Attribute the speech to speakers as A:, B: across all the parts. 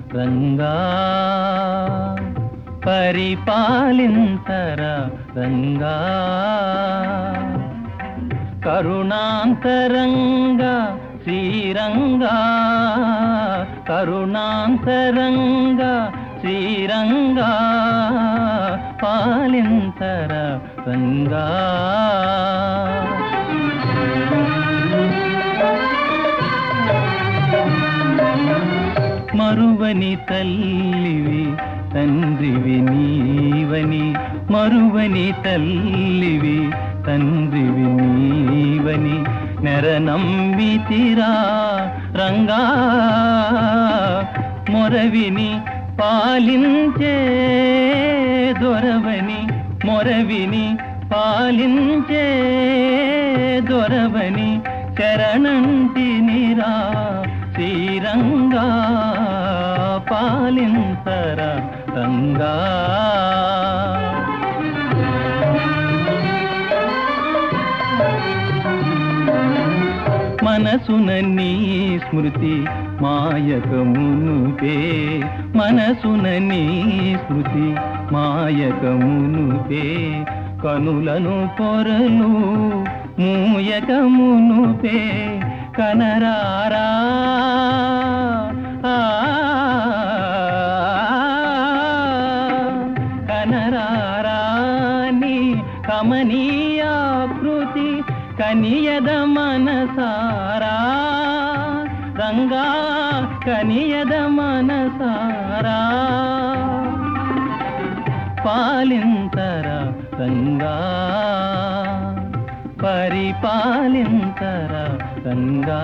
A: రంగా పరిపాలింతర రంగా కరుణాంతరంగా శ్రీరంగా కరుణాంతరంగా శ్రీరంగా పాలింతర రంగా మరువని తల్లివి తండ్రివి నీవని మరువని తల్లివి తండ్రివి నీవని నెరనమ్మితిరా రంగా మొరవిని పాలించే దొరవని మొరవిని పాలించే దొరవని శరణంటినిరా శ్రీరంగా పాలింతర రంగా మనసున నీ స్మృతి మాయకమునుపే మనసున నీ స్మృతి మాయకమునుపే కనులను పొరలు మూయకమునుపే కనరారా కనరారాని కమనీయాకృతి కనియద మనసారా రంగా కనియద మనసారా పాలింతర రంగా పరిపాలింతర రంగా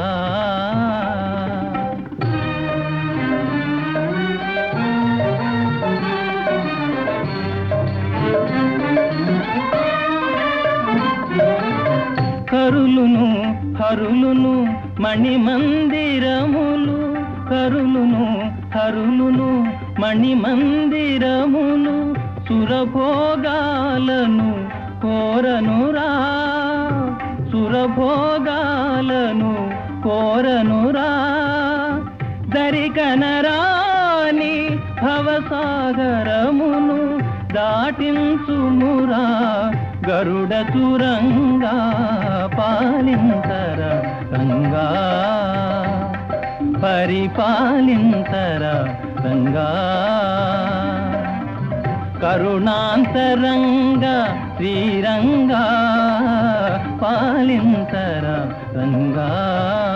A: కరులును హరులును మణిమందిరములు కరులును హరులును మణిమందిరములు సురభోగాలను కోరనురా సురభోగాలను కోరనురా దరికనరాని భవసాగరమును దాటించుమురా గరుడ తురంగా పాలింతర రంగా పరిపాలింతర రంగా కరుణాంతరంగా శ్రీరంగా పాలింతర రంగా